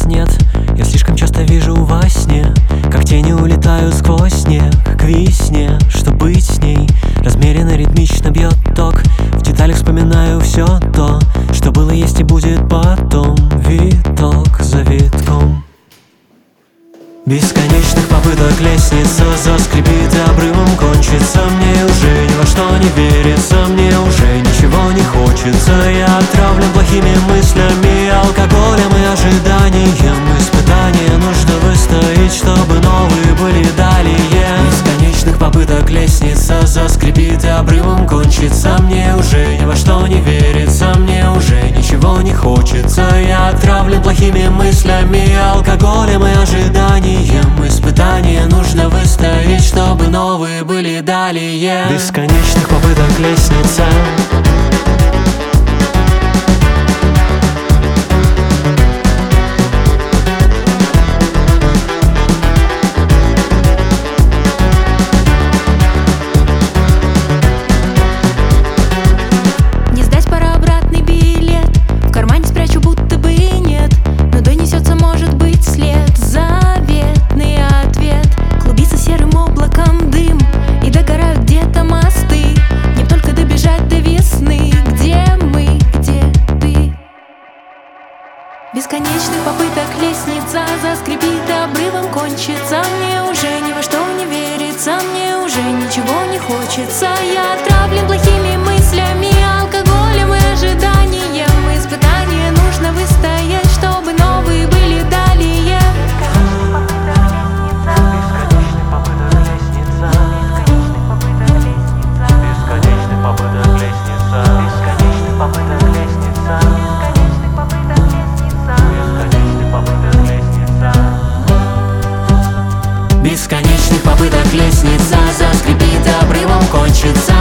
нас нет. Я слишком часто вижу во сне, как тени улетают сквозь снег к весне. Что быть с ней, размеренно, ритмично бьет ток. В деталях вспоминаю все то, что было, есть и будет потом. Виток за витком бесконечных попыток лестница заскрипит и обрывом кончится. Мне уже ни во что не верится, мне уже ничего не хочется. Я отравлен плохими мыслями, алкоголем и ожиданием. Испытания нужно выстоять, чтобы новые были далее. Бесконечных попыток лестница заскрипит и обрывом кончится. Мне уже ни во что не верится, мне уже ничего не хочется. Я отравлен плохими мыслями, алкоголем и ожиданием. Испытания нужно выстоять, чтобы новые были далее. Бесконечных попыток лестница. Не сдать пора обратный билет, в кармане спрячу, будто бы нет. Но донесется, может быть, след. Заветный ответ. Клубится серым облаком дым, и догорают где-то мосты. Не только добежать до весны. Где мы, где ты? Бесконечных попыток лестница заскрипит и обрывом кончится. Мне уже ни во что не верится, мне уже ничего не хочется. Я отравлен плохими мыслями, алкоголем и ожиданием. Испытания нужно выстоять, чтобы новые были далее. Бесконечных попыток лестница. Бесконечных попыток лестница. Бесконечных попыток лестница. Бесконечных попыток лестница. Бесконечных попыток лестница заскрипит и обрывом кончится.